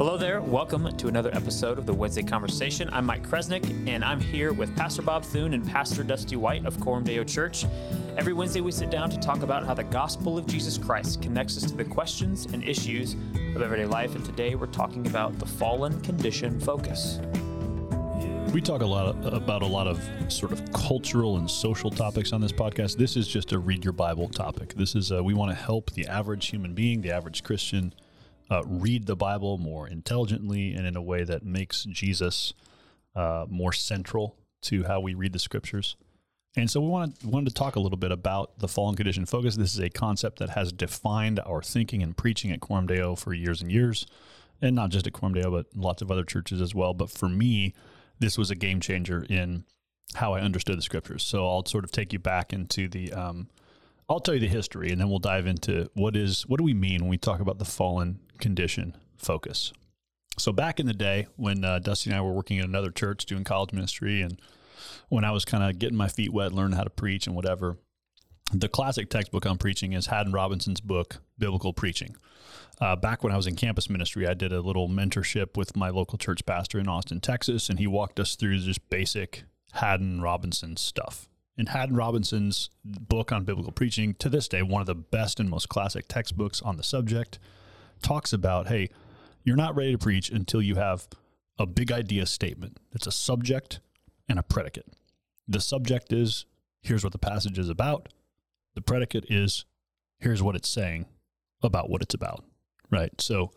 Hello there. Welcome to another episode of the Wednesday Conversation. I'm Mike Kresnick, and I'm here with Pastor Bob Thune and Pastor Dusty White of Coram Deo Church. Every Wednesday, we sit down to talk about how the gospel of Jesus Christ connects us to the questions and issues of everyday life. And today, we're talking about the fallen condition focus. We talk about a lot of sort of cultural and social topics on this podcast. This is just a read your Bible topic. This is we want to help the average human being, the average Christian, read the Bible more intelligently and in a way that makes Jesus more central to how we read the scriptures. And so we wanted to talk a little bit about the fallen condition focus. This is a concept that has defined our thinking and preaching at Coram Deo for years and years, and not just at Coram Deo, but lots of other churches as well. But for me, this was a game changer in how I understood the scriptures. So I'll sort of take you back into the I'll tell you the history, and then we'll dive into what do we mean when we talk about the fallen condition focus. So back in the day when Dusty and I were working at another church doing college ministry, and when I was kind of getting my feet wet, learning how to preach and whatever, the classic textbook on preaching is Haddon Robinson's book, Biblical Preaching. Back when I was in campus ministry, I did a little mentorship with my local church pastor in Austin, Texas, and he walked us through just basic Haddon Robinson stuff. And Haddon Robinson's book on biblical preaching, to this day, one of the best and most classic textbooks on the subject, talks about, hey, you're not ready to preach until you have a big idea statement. It's a subject and a predicate. The subject is, here's what the passage is about. The predicate is, here's what it's saying about what it's about, right? So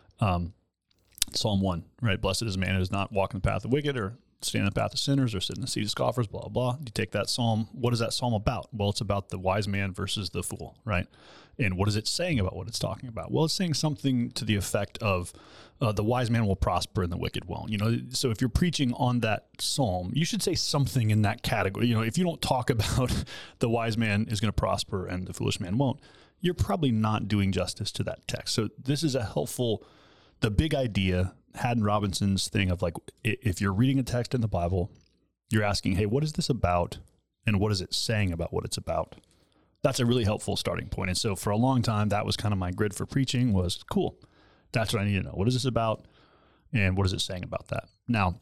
Psalm 1, right? Blessed is the man who does not walk in the path of the wicked or stand in the path of sinners or sit in the seat of scoffers, blah, blah. You take that psalm. What is that psalm about? Well, it's about the wise man versus the fool, right? And what is it saying about what it's talking about? Well, it's saying something to the effect of the wise man will prosper and the wicked won't. You know, so if you're preaching on that psalm, you should say something in that category. You know, if you don't talk about the wise man is going to prosper and the foolish man won't, you're probably not doing justice to that text. So this is a helpful, the big idea, Haddon Robinson's thing of like, if you're reading a text in the Bible, you're asking, hey, what is this about? And what is it saying about what it's about? That's a really helpful starting point. And so for a long time, that was kind of my grid for preaching was, cool, that's what I need to know. What is this about? And what is it saying about that? Now,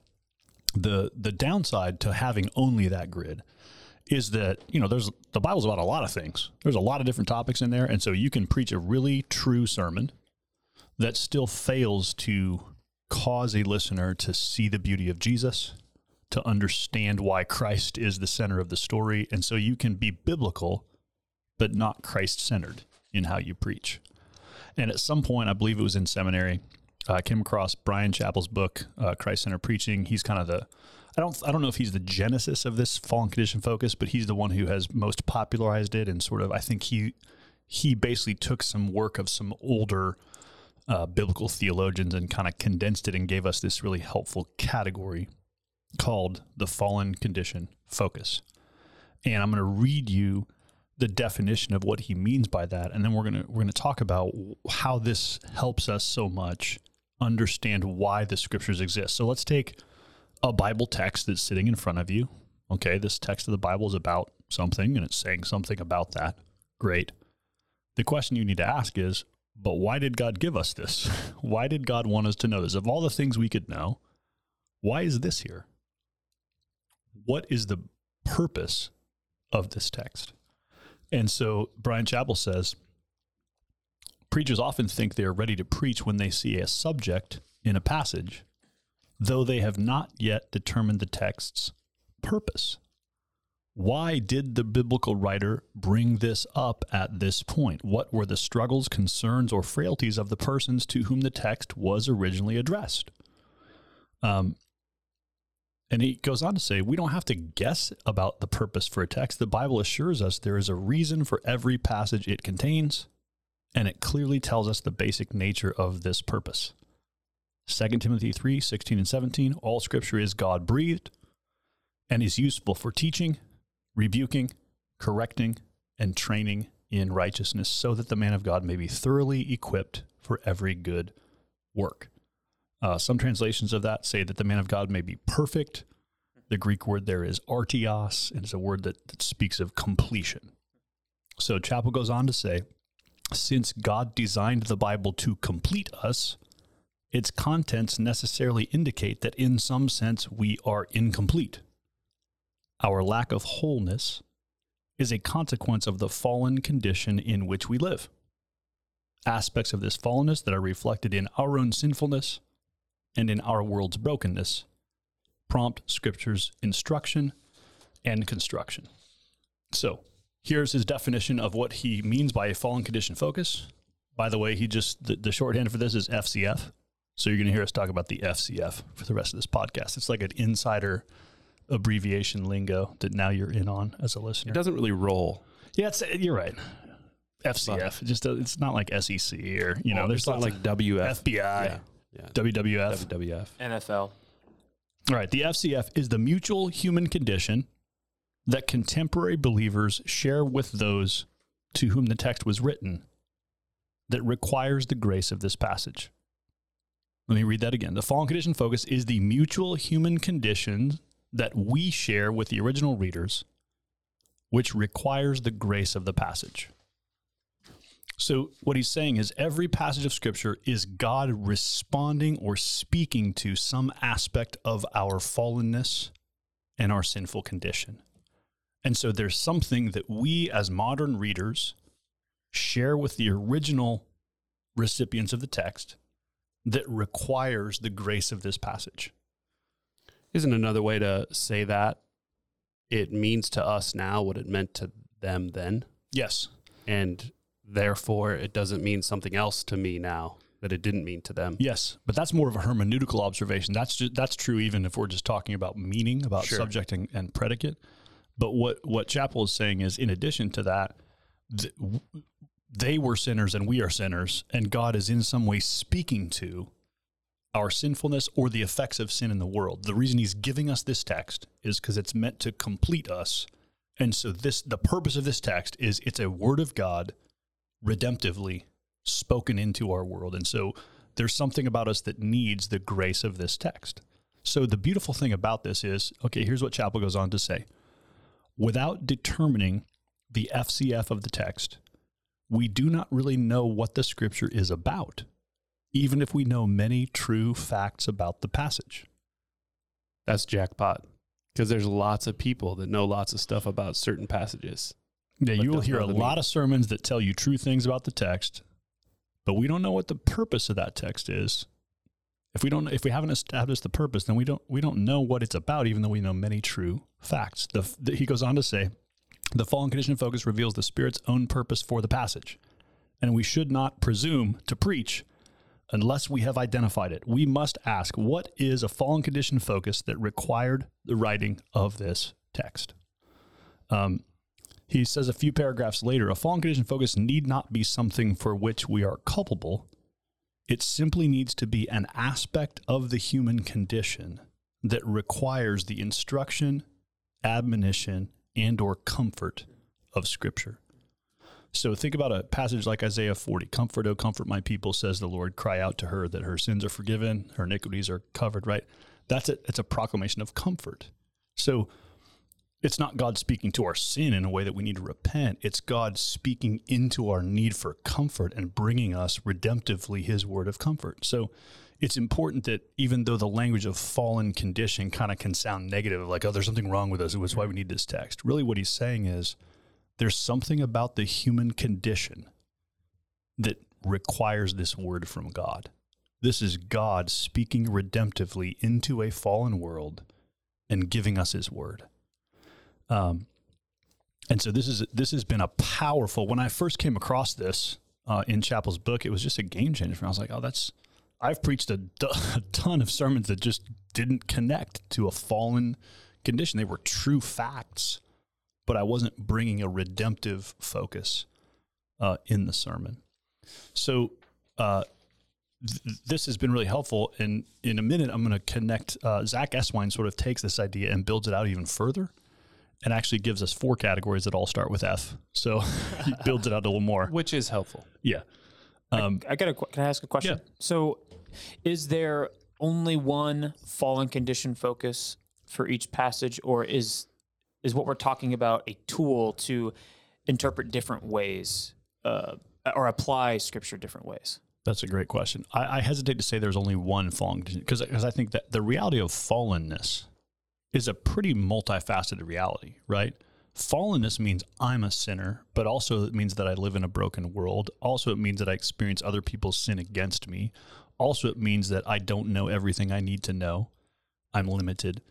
the downside to having only that grid is that, you know, the Bible's about a lot of things. There's a lot of different topics in there. And so you can preach a really true sermon that still fails to cause a listener to see the beauty of Jesus, to understand why Christ is the center of the story. And so you can be biblical, but not Christ-centered in how you preach. And at some point, I believe it was in seminary, I came across Bryan Chapell's book, Christ-Centered Preaching. He's kind of I don't know if he's the genesis of this fallen condition focus, but he's the one who has most popularized it. And sort of, I think he basically took some work of some older biblical theologians and kind of condensed it and gave us this really helpful category called the fallen condition focus. And I'm going to read you the definition of what he means by that, and then we're going to talk about how this helps us so much understand why the scriptures exist. So let's take a Bible text that's sitting in front of you. Okay, this text of the Bible is about something, and it's saying something about that. Great. The question you need to ask is, but why did God give us this? Why did God want us to know this? Of all the things we could know, why is this here? What is the purpose of this text? And so Bryan Chapell says, preachers often think they are ready to preach when they see a subject in a passage, though they have not yet determined the text's purpose. Why did the biblical writer bring this up at this point? What were the struggles, concerns, or frailties of the persons to whom the text was originally addressed? And he goes on to say, we don't have to guess about the purpose for a text. The Bible assures us there is a reason for every passage it contains, and it clearly tells us the basic nature of this purpose. 2 Timothy 3:16 and 17, all scripture is God-breathed and is useful for teaching, rebuking, correcting, and training in righteousness, so that the man of God may be thoroughly equipped for every good work. Some translations of that say that the man of God may be perfect. The Greek word there is artios, and it's a word that speaks of completion. So Chapell goes on to say, since God designed the Bible to complete us, its contents necessarily indicate that in some sense we are incomplete. Our lack of wholeness is a consequence of the fallen condition in which we live. Aspects of this fallenness that are reflected in our own sinfulness and in our world's brokenness prompt Scripture's instruction and construction. So, here's his definition of what he means by a fallen condition focus. By the way, the shorthand for this is FCF. So you're going to hear us talk about the FCF for the rest of this podcast. It's like an insider abbreviation lingo that now you're in on as a listener. It doesn't really roll. Yeah, you're right. FCF. It's not like SEC or, there's not like WF. FBI, Yeah. WWF. WWF. NFL. All right. The FCF is the mutual human condition that contemporary believers share with those to whom the text was written that requires the grace of this passage. Let me read that again. The fallen condition focus is the mutual human condition that we share with the original readers, which requires the grace of the passage. So what he's saying is every passage of Scripture is God responding or speaking to some aspect of our fallenness and our sinful condition. And so there's something that we as modern readers share with the original recipients of the text that requires the grace of this passage. Isn't another way to say that it means to us now what it meant to them then? Yes. And therefore, it doesn't mean something else to me now that it didn't mean to them. Yes, but that's more of a hermeneutical observation. That's true even if we're just talking about meaning, about subject and predicate. But what Chapel is saying is, in addition to that, they were sinners and we are sinners, and God is in some way speaking to our sinfulness or the effects of sin in the world. The reason he's giving us this text is because it's meant to complete us. And so the purpose of this text is it's a word of God redemptively spoken into our world. And so there's something about us that needs the grace of this text. So the beautiful thing about this is, okay, here's what Chapel goes on to say. Without determining the FCF of the text, we do not really know what the Scripture is about, even if we know many true facts about the passage. That's jackpot, because there's lots of people that know lots of stuff about certain passages. Yeah, you will hear a lot of sermons that tell you true things about the text, but we don't know what the purpose of that text is. If we haven't established the purpose, then we don't know what it's about, even though we know many true facts. He goes on to say, the fallen condition focus reveals the Spirit's own purpose for the passage, and we should not presume to preach unless we have identified it. We must ask, what is a fallen condition focus that required the writing of this text? He says a few paragraphs later, a fallen condition focus need not be something for which we are culpable. It simply needs to be an aspect of the human condition that requires the instruction, admonition, and or comfort of Scripture. So think about a passage like Isaiah 40. Comfort, O comfort my people, says the Lord. Cry out to her that her sins are forgiven, her iniquities are covered, right? It's a proclamation of comfort. So it's not God speaking to our sin in a way that we need to repent. It's God speaking into our need for comfort and bringing us redemptively his word of comfort. So it's important that even though the language of fallen condition kind of can sound negative, like, oh, there's something wrong with us, it's why we need this text. Really what he's saying is there's something about the human condition that requires this word from God. This is God speaking redemptively into a fallen world and giving us his word. And so this has been a powerful, when I first came across this in Chapel's book, it was just a game changer for me. I was like, oh, I've preached a ton of sermons that just didn't connect to a fallen condition. They were true facts, but I wasn't bringing a redemptive focus in the sermon. So this has been really helpful. And in a minute, I'm going to connect, Zach Eswine sort of takes this idea and builds it out even further and actually gives us 4 categories that all start with F. So he builds it out a little more. Which is helpful. Yeah. Can I ask a question? Yeah. So is there only one fallen condition focus for each passage, or is what we're talking about a tool to interpret different ways or apply Scripture different ways? That's a great question. I hesitate to say there's only one fallen condition because I think that the reality of fallenness is a pretty multifaceted reality, right? Fallenness means I'm a sinner, but also it means that I live in a broken world. Also, it means that I experience other people's sin against me. Also, it means that I don't know everything I need to know. I'm limited.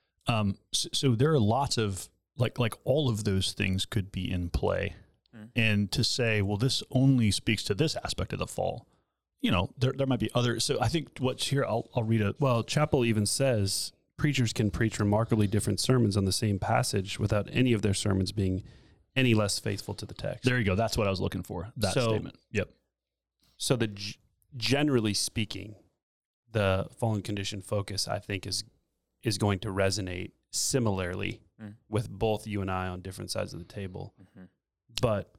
So there are lots of, like all of those things could be in play. And to say, well, this only speaks to this aspect of the fall, there might be other. So I think what's here, I'll read it. Well, Chappell even says preachers can preach remarkably different sermons on the same passage without any of their sermons being any less faithful to the text. There you go. That's what I was looking for. That statement. Yep. So generally speaking, the fallen condition focus, I think, is going to resonate similarly with both you and I on different sides of the table. Mm-hmm. But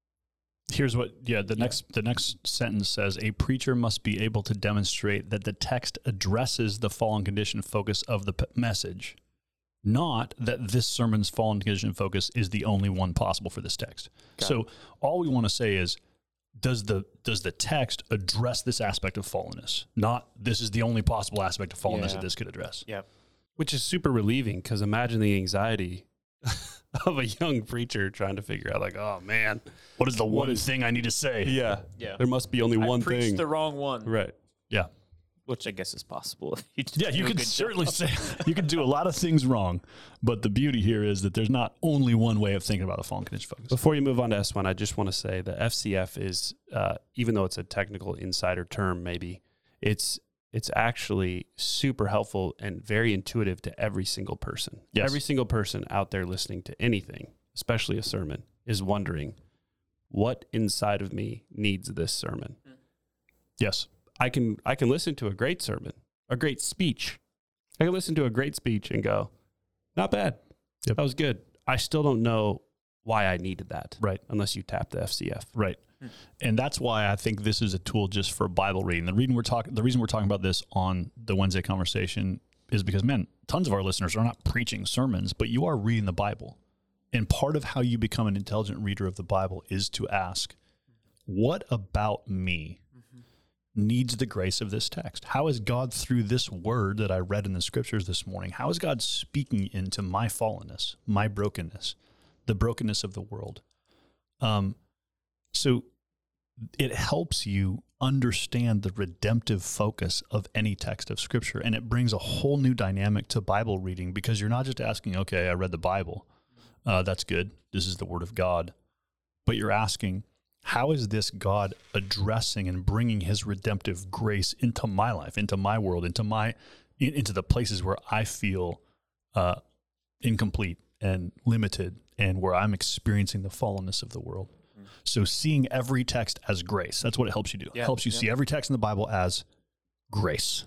here's what, the next sentence says, a preacher must be able to demonstrate that the text addresses the fallen condition focus of the message, not that this sermon's fallen condition focus is the only one possible for this text. So all we want to say is, does the text address this aspect of fallenness? Not this is the only possible aspect of fallenness that this could address. Yeah. Which is super relieving, because imagine the anxiety of a young preacher trying to figure out, like, oh man, what is the one thing I need to say? Yeah. There must be only one thing. I preached the wrong one. Right. Yeah. Which I guess is possible. You can certainly say you can do a lot of things wrong, but the beauty here is that there's not only one way of thinking about the fallen condition focus. Before you move on to S1, I just want to say the FCF is, even though it's a technical insider term, maybe it's actually super helpful and very intuitive to every single person. Yes. Every single person out there listening to anything, especially a sermon, is wondering, what inside of me needs this sermon? Yes. I can listen to a great sermon, a great speech. I can listen to a great speech and go, not bad. Yep. That was good. I still don't know why I needed that. Right. Unless you tap the FCF. Right. And that's why I think this is a tool just for Bible reading. The reason we're talking about this on the Wednesday conversation is because, man, tons of our listeners are not preaching sermons, but you are reading the Bible. And part of how you become an intelligent reader of the Bible is to ask, what about me needs the grace of this text? How is God, through this word that I read in the scriptures this morning, how is God speaking into my fallenness, my brokenness, the brokenness of the world? So it helps you understand the redemptive focus of any text of scripture, and it brings a whole new dynamic to Bible reading, because you're not just asking, okay, I read the Bible. That's good. This is the word of God. But you're asking, how is this God addressing and bringing his redemptive grace into my life, into my world, into the places where I feel incomplete and limited, and where I'm experiencing the fallenness of the world? So seeing every text as grace, that's what it helps you do. It helps you see every text in the Bible as grace.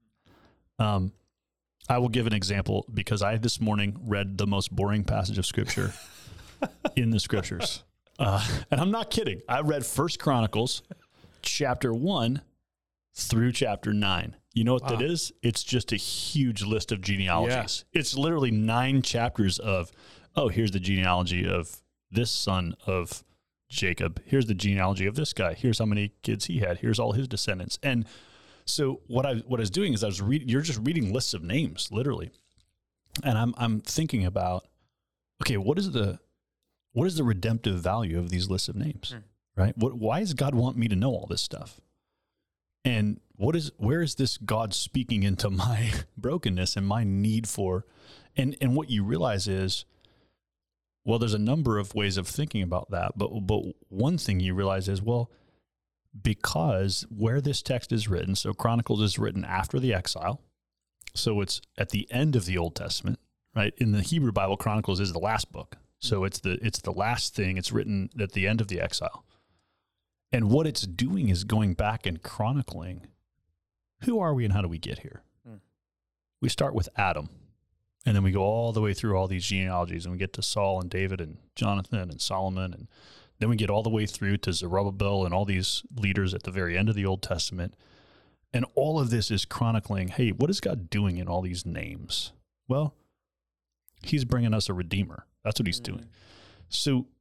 I will give an example, because I this morning read the most boring passage of scripture in the scriptures. And I'm not kidding. I read 1 Chronicles chapter 1 through chapter 9. You know what that is? It's just a huge list of genealogies. Yeah. It's literally 9 chapters of, here's the genealogy of this son of Jacob. Here's the genealogy of this guy. Here's how many kids he had. Here's all his descendants. And so what I was doing is you're just reading lists of names, literally. And I'm thinking about, okay, what is the redemptive value of these lists of names, right? Why does God want me to know all this stuff? And where is this God speaking into my brokenness and my need for, and what you realize is, well, there's a number of ways of thinking about that, but one thing you realize is, well, because where this text is written, so Chronicles is written after the exile, so it's at the end of the Old Testament, right? In the Hebrew Bible, Chronicles is the last book. So it's the last thing. It's written at the end of the exile. And what it's doing is going back and chronicling, who are we and how do we get here? We start with Adam, and then we go all the way through all these genealogies, and we get to Saul and David and Jonathan and Solomon, and then we get all the way through to Zerubbabel and all these leaders at the very end of the Old Testament. And all of this is chronicling, hey, what is God doing in all these names? Well, he's bringing us a redeemer. That's what he's doing. So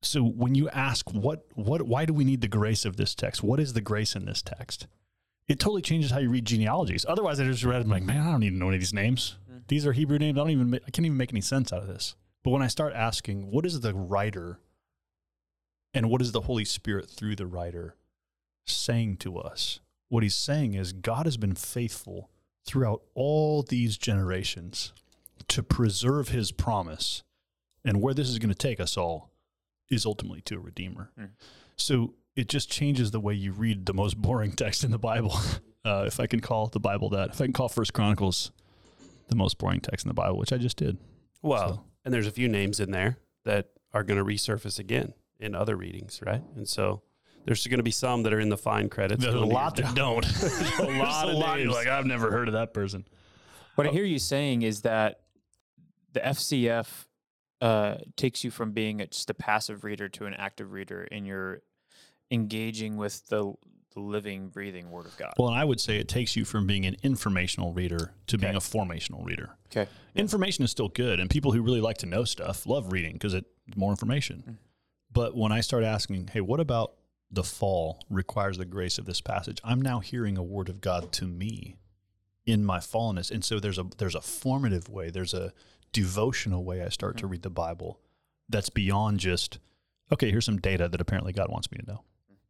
So when you ask, why do we need the grace of this text? What is the grace in this text? It totally changes how you read genealogies. Otherwise, I just read them like, man, I don't even know any of these names. These are Hebrew names. I can't even make any sense out of this. But when I start asking, what is the writer and what is the Holy Spirit through the writer saying to us? What he's saying is God has been faithful throughout all these generations to preserve his promise. And where this is going to take us all is ultimately to a Redeemer. So it just changes the way you read the most boring text in the Bible. If I can call the Bible that. If I can call 1 Chronicles the most boring text in the Bible, which I just did. Well, and there's a few names in there that are going to resurface again in other readings, right? And so there's going to be some that are in the fine credits. There's a lot that don't. There's a lot of names. You're like, I've never heard of that person. What I hear you saying is that the FCF takes you from being just a passive reader to an active reader, and you're engaging with the living, breathing Word of God. Well, and I would say it takes you from being an informational reader to being a formational reader. Okay. Information is still good, and people who really like to know stuff love reading because it's more information. But when I start asking, hey, what about the fall requires the grace of this passage? I'm now hearing a word of God to me in my fallenness. And so there's a formative way, there's a devotional way I start to read the Bible that's beyond just, okay, here's some data that apparently God wants me to know.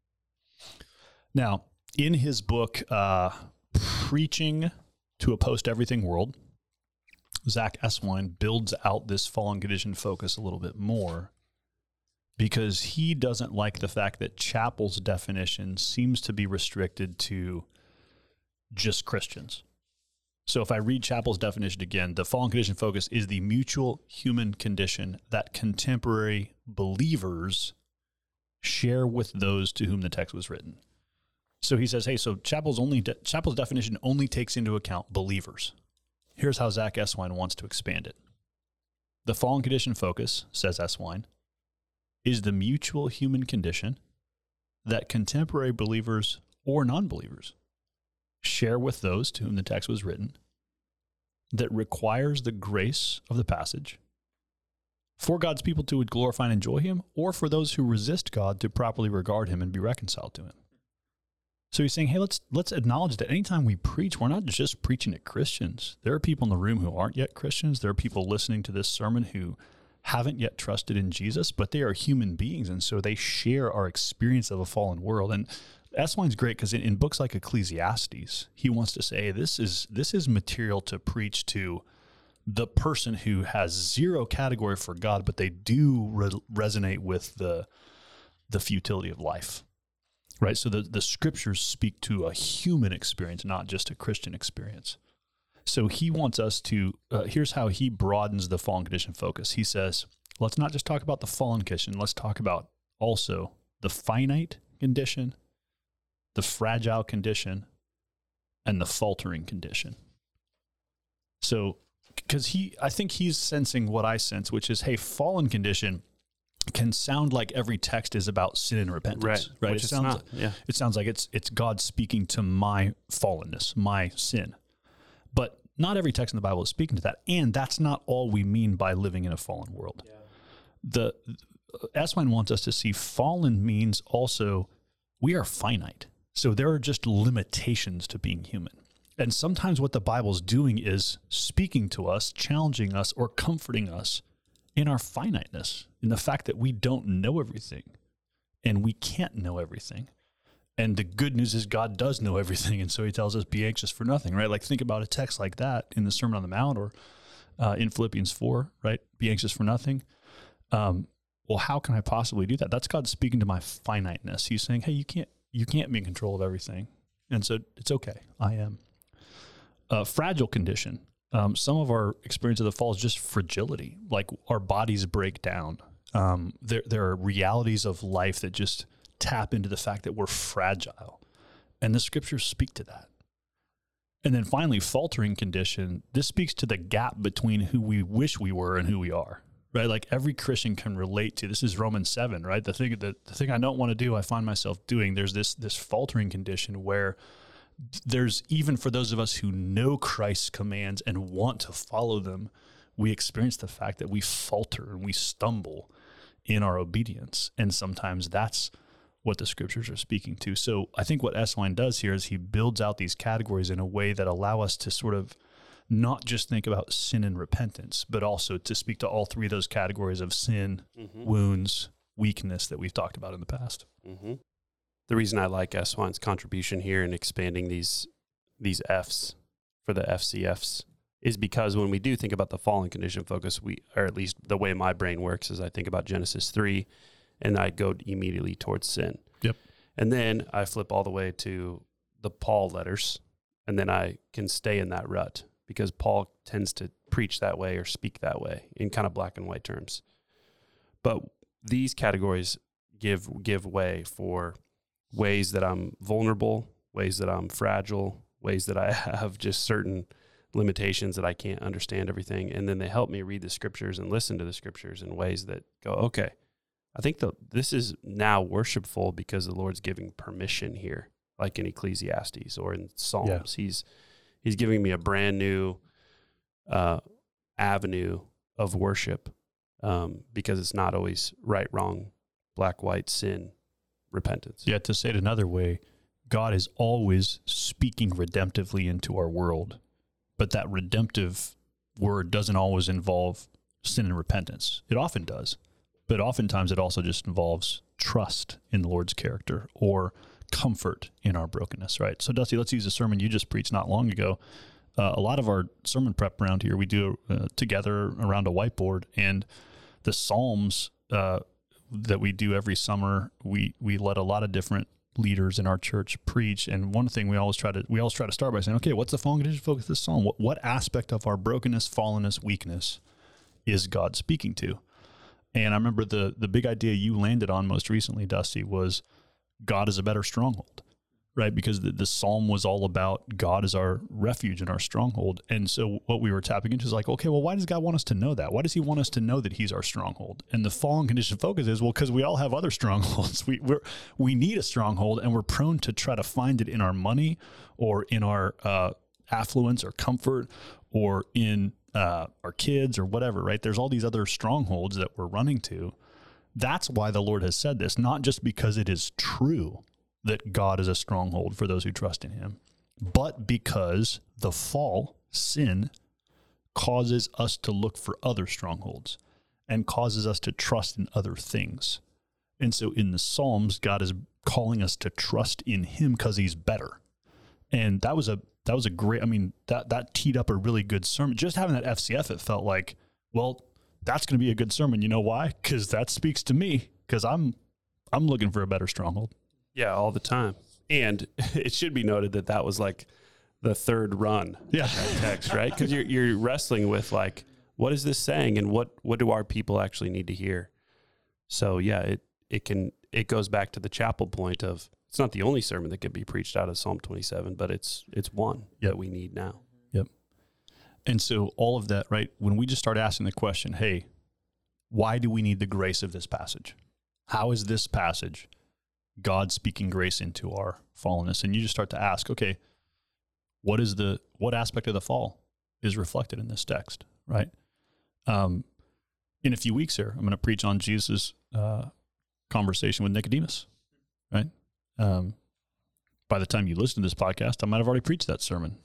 Now, in his book, Preaching to a Post-Everything World, Zach Eswine builds out this fallen condition focus a little bit more because he doesn't like the fact that Chappell's definition seems to be restricted to just Christians. So if I read Chappell's definition again, the fallen condition focus is the mutual human condition that contemporary believers share with those to whom the text was written. So he says, hey, so Chappell's definition only takes into account believers. Here's how Zach Eswine wants to expand it. The fallen condition focus, says Eswine, is the mutual human condition that contemporary believers or non-believers share with those to whom the text was written, that requires the grace of the passage for God's people to glorify and enjoy him, or for those who resist God to properly regard him and be reconciled to him. So he's saying, hey, let's acknowledge that anytime we preach, we're not just preaching to Christians. There are people in the room who aren't yet Christians. There are people listening to this sermon who haven't yet trusted in Jesus, but they are human beings, and so they share our experience of a fallen world. And Eswine's great because in books like Ecclesiastes, he wants to say this is material to preach to the person who has zero category for God, but they do resonate with the futility of life. Right, so the scriptures speak to a human experience, not just a Christian experience. So he wants us to, here's how he broadens the fallen condition focus. He says, let's not just talk about the fallen condition, let's talk about also the finite condition, the fragile condition, and the faltering condition. So, because I think he's sensing what I sense, which is, hey, fallen condition can sound like every text is about sin and repentance, right? Which it sounds like it's God speaking to my fallenness, my sin. But not every text in the Bible is speaking to that, and that's not all we mean by living in a fallen world. Yeah. Eswine wants us to see fallen means also we are finite. So there are just limitations to being human. And sometimes what the Bible's doing is speaking to us, challenging us, or comforting us in our finiteness, in the fact that we don't know everything and we can't know everything. And the good news is God does know everything. And so he tells us, be anxious for nothing, right? Like think about a text like that in the Sermon on the Mount or in Philippians 4, right? Be anxious for nothing. Well, how can I possibly do that? That's God speaking to my finiteness. He's saying, hey, you can't be in control of everything. And so it's okay. I am. Fragile condition. Some of our experience of the fall is just fragility, like our bodies break down. There are realities of life that just tap into the fact that we're fragile, and the scriptures speak to that. And then finally, faltering condition. This speaks to the gap between who we wish we were and who we are, right? Like every Christian can relate to. This is Romans 7, right? The thing I don't want to do, I find myself doing. There's this faltering condition where there's, even for those of us who know Christ's commands and want to follow them, we experience the fact that we falter and we stumble in our obedience. And sometimes that's what the scriptures are speaking to. So I think what Eswine does here is he builds out these categories in a way that allow us to sort of not just think about sin and repentance, but also to speak to all three of those categories of sin, wounds, weakness that we've talked about in the past. The reason I like Eswine's contribution here in expanding these Fs for the FCFs is because when we do think about the fallen condition focus, or at least the way my brain works is I think about Genesis 3 and I go immediately towards sin. Yep. And then I flip all the way to the Paul letters, and then I can stay in that rut because Paul tends to preach that way or speak that way in kind of black and white terms. But these categories give way for ways that I'm vulnerable, ways that I'm fragile, ways that I have just certain limitations that I can't understand everything. And then they help me read the scriptures and listen to the scriptures in ways that go, okay, I think this is now worshipful because the Lord's giving permission here, like in Ecclesiastes or in Psalms. Yeah. He's giving me a brand new avenue of worship because it's not always right, wrong, black, white, sin, repentance. Yeah, to say it another way, God is always speaking redemptively into our world, but that redemptive word doesn't always involve sin and repentance. It often does. But oftentimes it also just involves trust in the Lord's character or comfort in our brokenness, right? So Dusty, let's use a sermon you just preached not long ago. A lot of our sermon prep around here, we do together around a whiteboard, and the Psalms that we do every summer, we let a lot of different leaders in our church preach. And one thing we always try to start by saying, okay, what's the fallen condition focus of this psalm? What aspect of our brokenness, fallenness, weakness is God speaking to? And I remember the big idea you landed on most recently, Dusty, was God is a better stronghold, right? Because the psalm was all about God is our refuge and our stronghold. And so what we were tapping into is like, okay, well, why does God want us to know that? Why does he want us to know that he's our stronghold? And the fallen condition focus is, well, because we all have other strongholds. We need a stronghold, and we're prone to try to find it in our money or in our affluence or comfort or in our kids or whatever, right? There's all these other strongholds that we're running to. That's why the Lord has said this, not just because it is true that God is a stronghold for those who trust in him, but because the fall, sin, causes us to look for other strongholds and causes us to trust in other things. And so in the Psalms, God is calling us to trust in him because he's better. And that was a great, that teed up a really good sermon. Just having that FCF, it felt like, well, that's going to be a good sermon. You know why? Because that speaks to me, because I'm looking for a better stronghold. Yeah, all the time. And it should be noted that was like the third run of that text, right? Because you're wrestling with like, what is this saying, and what do our people actually need to hear? So yeah, it goes back to the chapel point of, it's not the only sermon that can be preached out of Psalm 27, but it's one that we need now. Yep. And so all of that, right, when we just start asking the question, hey, why do we need the grace of this passage? How is this passage God speaking grace into our fallenness? And you just start to ask, okay, what aspect of the fall is reflected in this text, right? In a few weeks here, I'm going to preach on Jesus' conversation with Nicodemus, right? By the time you listen to this podcast, I might have already preached that sermon.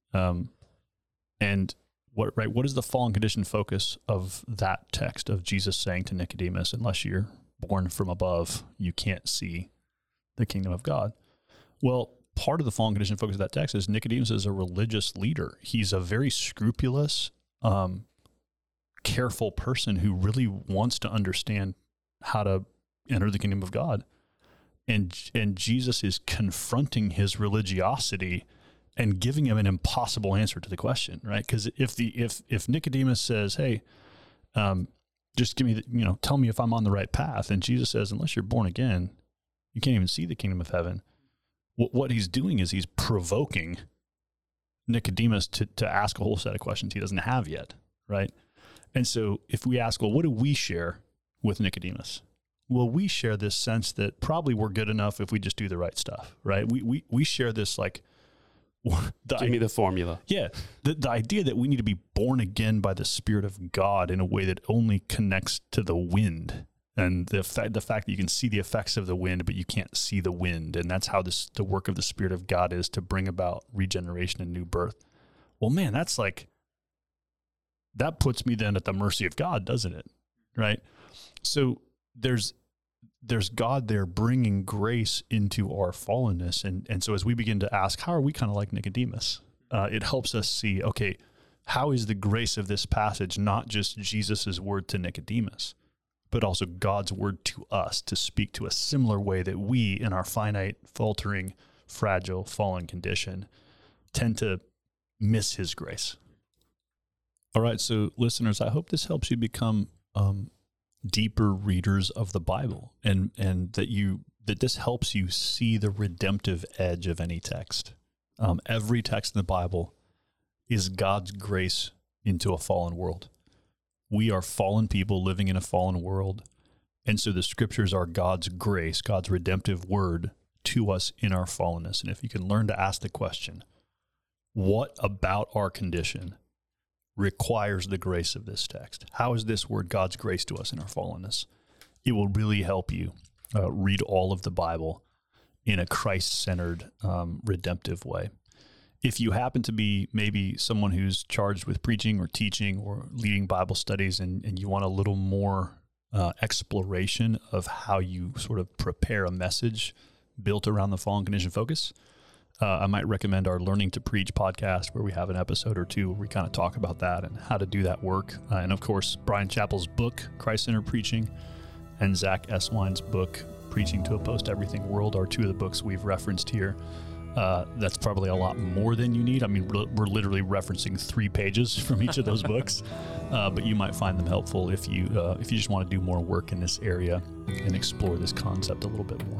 And what is the fallen condition focus of that text of Jesus saying to Nicodemus, unless you're born from above, you can't see the kingdom of God? Well, part of the fallen condition focus of that text is Nicodemus is a religious leader. He's a very scrupulous, careful person who really wants to understand how to enter the kingdom of God. And Jesus is confronting his religiosity and giving him an impossible answer to the question, right? Because if Nicodemus says, "Hey, just give me tell me if I'm on the right path," and Jesus says, "Unless you're born again, you can't even see the kingdom of heaven." What he's doing is he's provoking Nicodemus to ask a whole set of questions he doesn't have yet, right? And so if we ask, well, what do we share with Nicodemus? Well, we share this sense that probably we're good enough if we just do the right stuff, right? We share this like, give me the formula. Yeah. The idea that we need to be born again by the Spirit of God in a way that only connects to the wind And the fact that you can see the effects of the wind, but you can't see the wind. And that's how the work of the Spirit of God is to bring about regeneration and new birth. Well, man, that's like, that puts me then at the mercy of God, doesn't it? Right? So there's God there bringing grace into our fallenness. And so as we begin to ask, how are we kind of like Nicodemus? It helps us see, okay, how is the grace of this passage not just Jesus's word to Nicodemus, but also God's word to us to speak to a similar way that we, in our finite, faltering, fragile, fallen condition, tend to miss his grace. All right, so listeners, I hope this helps you become deeper readers of the Bible, and that this helps you see the redemptive edge of any text. Every text in the Bible is God's grace into a fallen world. We are fallen people living in a fallen world. And so the scriptures are God's grace, God's redemptive word to us in our fallenness. And if you can learn to ask the question, what about our condition requires the grace of this text? How is this word God's grace to us in our fallenness? It will really help you read all of the Bible in a Christ-centered, redemptive way. If you happen to be maybe someone who's charged with preaching or teaching or leading Bible studies, and you want a little more exploration of how you sort of prepare a message built around the fallen condition focus, I might recommend our Learning to Preach podcast, where we have an episode or two where we kind of talk about that and how to do that work. And of course, Brian Chappell's book, Christ-Centered Preaching, and Zach Eswine's book, Preaching to a Post-Everything World, are two of the books we've referenced here. That's probably a lot more than you need. I mean, we're literally referencing 3 pages from each of those books, but you might find them helpful if you just want to do more work in this area and explore this concept a little bit more.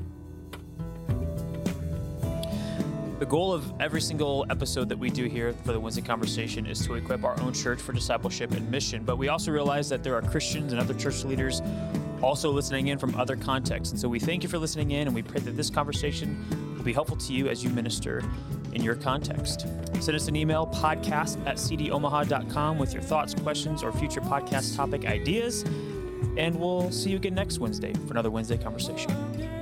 The goal of every single episode that we do here for the Wednesday Conversation is to equip our own church for discipleship and mission, but we also realize that there are Christians and other church leaders also listening in from other contexts. And so we thank you for listening in, and we pray that this conversation will be helpful to you as you minister in your context. Send us an email, podcast@cdomaha.com, with your thoughts, questions, or future podcast topic ideas, and we'll see you again next Wednesday for another Wednesday Conversation.